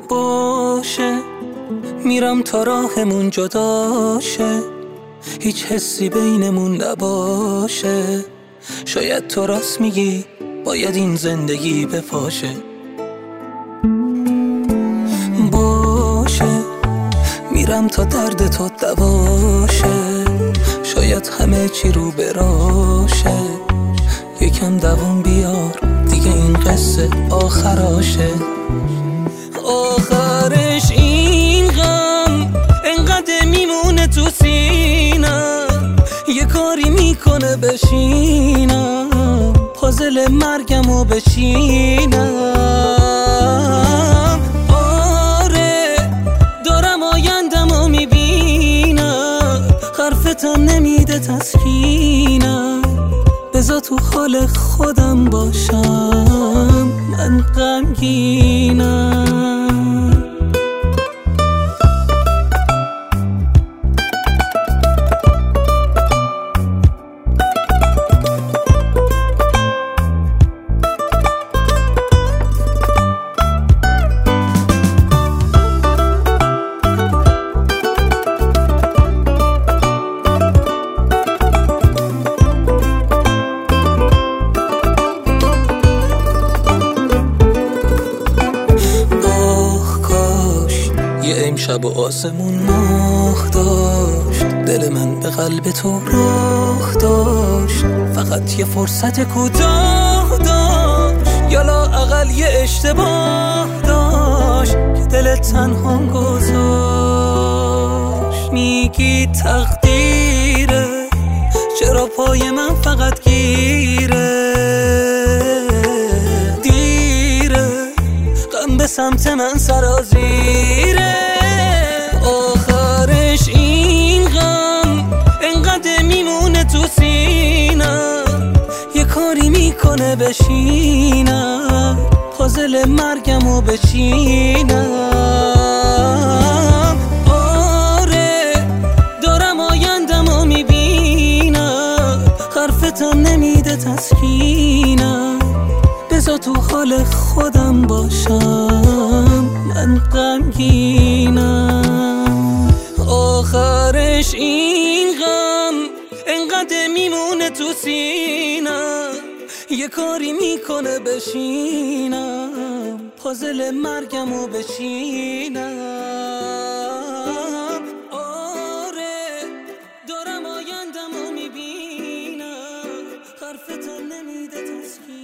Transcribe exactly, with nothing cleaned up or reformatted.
باشه، میرم تا راهمون جداشه، هیچ حسی بینمون نباشه. شاید تو راست میگی، باید این زندگی بپاشه. باشه، میرم تا درد تو دواشه، شاید همه چی رو براشه. یکم دوام بیار دیگه، این قصه آخراشه. آخرش این غم انقدر میمونه تو سینم، یه کاری میکنه بشینم، پازل مرگمو بچینم. آره دارم آیندمو میبینم، حرفتم نمیده تسکینم. بذار تو حال خودم باشم، من غمگینم. امشب و آسمون ماه داشت، دل من به قلب تو راه داشت، فقط یه فرصت کوتاه داشت، یالا اقل یه اشتباه داشت که دل تنها گذاشت. میگی تقدیره، چرا پای من فقط گیره؟ دیره، غم به سمت من سرازیره. آخرش این غم انقدر میمونه تو سینم، یه کاری میکنه بشینم، پازل مرگمو بچینم. آره دارم آیندمو میبینم، حرفتم نمیده تسکینم. بذار تو حال خودم باشم، من غمگینم. آخرش این غم انقدر میمونه تو سینم، یه کاری میکنه بشینم، پازل مرگمو بچینم. آره دارم آیندمو میبینم، حرفتم نمیده تسکین.